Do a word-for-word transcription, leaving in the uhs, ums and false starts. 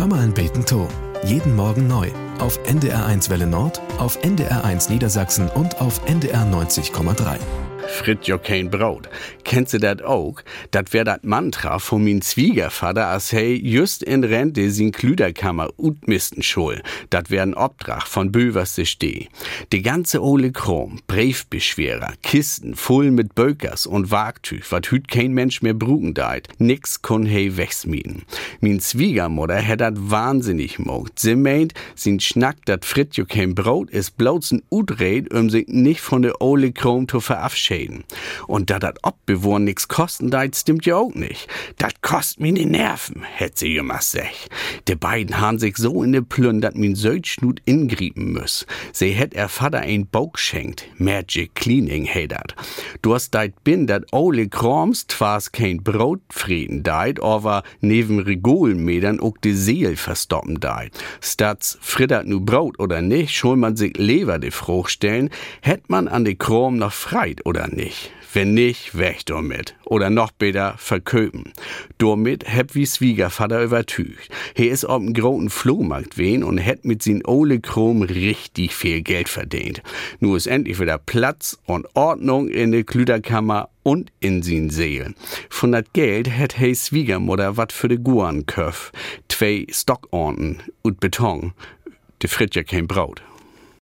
Hör mal ein Beten to. Jeden Morgen neu. Auf N D R eins Welle Nord, auf N D R eins Niedersachsen und auf N D R neunzig Komma drei. Frit jo kein Brot. Kennst du dat auch? Dat wär dat Mantra von min Zwiegervater, als hey just in Rente sin Klüderkammer utmisten schol. Dat wär ein Obdrach von Böverste Steh. De ganze ole Krom, Briefbeschwerer, Kisten voll mit Bökers und Wagtüch, wat hüt kein Mensch mehr brugen deit. Nix kon hey wegsmieden. Min Zwiegermutter hätt dat wahnsinnig mogt. Sie meint, sin Schnack dat Frit jo kein Brot is bloß ein Utred, um sich nicht von de ole Krom zu verabschieden. Und da dat Obbewohn nix kosten deit, stimmt ja auch nicht. Dat kost mir die Nerven, hätt sie jemals sech. De beiden han sich so in de Plünn, dat min Söldschnut ingrieben müss. Sie hätt er Vater ein Bauch schenkt. Magic Cleaning hätt dat. Du hast deit bin, dat ole Kroms twas kein Brotfrieden deit, aber neben Regolmetern auch de Seel verstoppen deit. Stats frittert nu Brot oder nicht, schon man sich lever de Frucht stellen, hätt man an de Krom noch freit oder nicht. Wenn nicht, weg damit. Oder noch besser, verköpen. Damit heb wie Schwiegervater übertücht. He is ob'n großen Flohmarkt wen und hätt mit sin ole Krom richtig viel Geld verdient. Nur ist endlich wieder Platz und Ordnung in de Klüderkammer und in sin Seelen. Von dat Geld hätt he Schwiegermutter wat für de Guan köf. Zwei Stockorten und Beton. De Frit ja kein Braut.